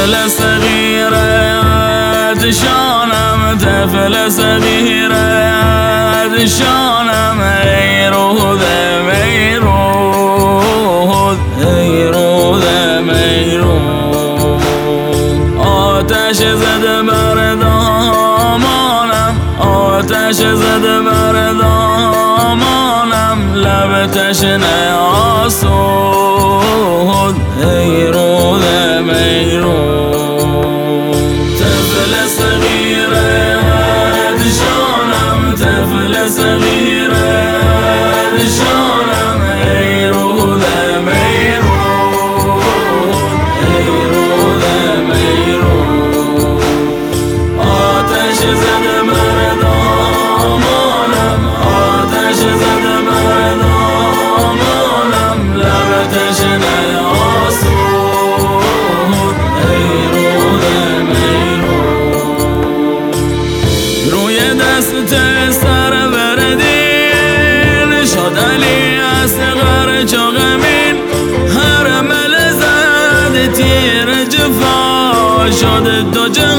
طفل صغيرة شانم طفل صغيرة شانم ای رود میرود ای رود میرود آتش زده بر دامانم آتش زده بر دامانم لب تشنه آسود ای رود میرود طفل صغیره شانم طفل صغیره شانم ای رود میرود ای رود میرود آتش زده بر دامانم آتش زده بر دامانم لب تشنه آسود ای رود میرود روی دست سر بردین شد علی اصغر چاقمین هر ملزد تیر جفا شد دو